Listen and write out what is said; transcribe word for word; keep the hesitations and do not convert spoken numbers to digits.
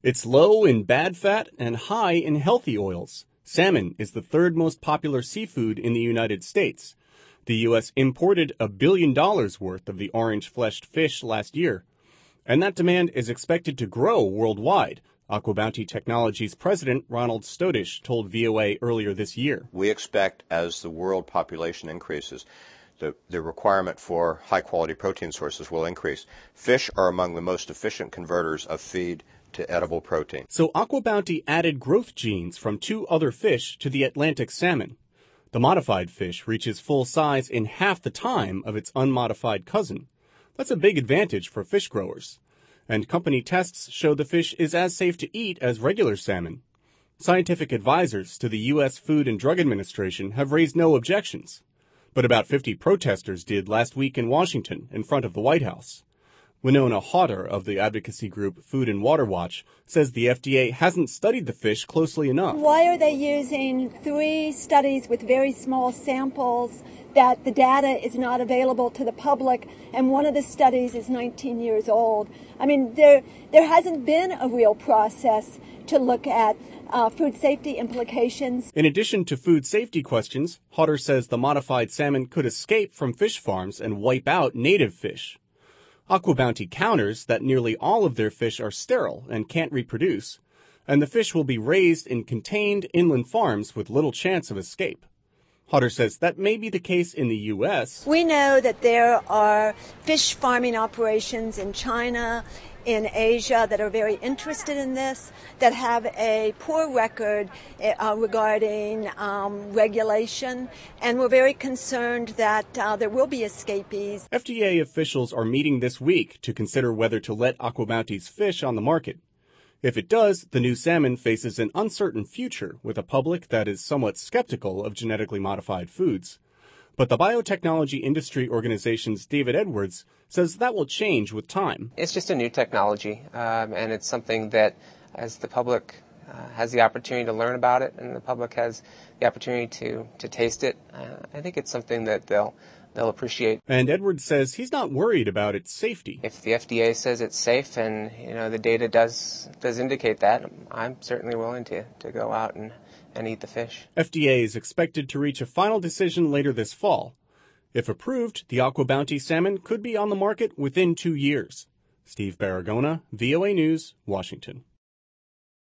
It's low in bad fat and high in healthy oils. Salmon is the third most popular seafood in the United States. The U S imported a billion dollars worth of the orange-fleshed fish last year, and that demand is expected to grow worldwide. AquaBounty Technologies president Ronald Stodish told V O A earlier this year. We expect as the world population increases, the, the requirement for high-quality protein sources will increase. Fish are among the most efficient converters of feed to edible protein. So AquaBounty added growth genes from two other fish to the Atlantic salmon. The modified fish reaches full size in half the time of its unmodified cousin. That's a big advantage for fish growers. And company tests show the fish is as safe to eat as regular salmon. Scientific advisors to the U S Food and Drug Administration have raised no objections. But about fifty protesters did last week in Washington in front of the White House. Winona Hodder of the advocacy group Food and Water Watch says the F D A hasn't studied the fish closely enough. Why are they using three studies with very small samples that the data is not available to the public, and one of the studies is nineteen years old? I mean, there there hasn't been a real process to look at uh, food safety implications. In addition to food safety questions, Hodder says the modified salmon could escape from fish farms and wipe out native fish. AquaBounty counters that nearly all of their fish are sterile and can't reproduce, and the fish will be raised in contained inland farms with little chance of escape. Hodder says that may be the case in the U S. We know that there are fish farming operations in China, in Asia, that are very interested in this, that have a poor record uh, regarding um, regulation, and we're very concerned that uh, there will be escapees. F D A officials are meeting this week to consider whether to let AquaBounty's fish on the market. If it does, the new salmon faces an uncertain future with a public that is somewhat skeptical of genetically modified foods. But the biotechnology industry organization's David Edwards says that will change with time. It's just a new technology, um, and it's something that as the public uh, has the opportunity to learn about it and the public has the opportunity to, to taste it, uh, I think it's something that they'll they'll appreciate. And Edwards says he's not worried about its safety. If the F D A says it's safe and you know the data does does indicate that, I'm certainly willing to, to go out and, and eat the fish. F D A is expected to reach a final decision later this fall. If approved, the AquaBounty salmon could be on the market within two years. Steve Baragona, V O A News, Washington.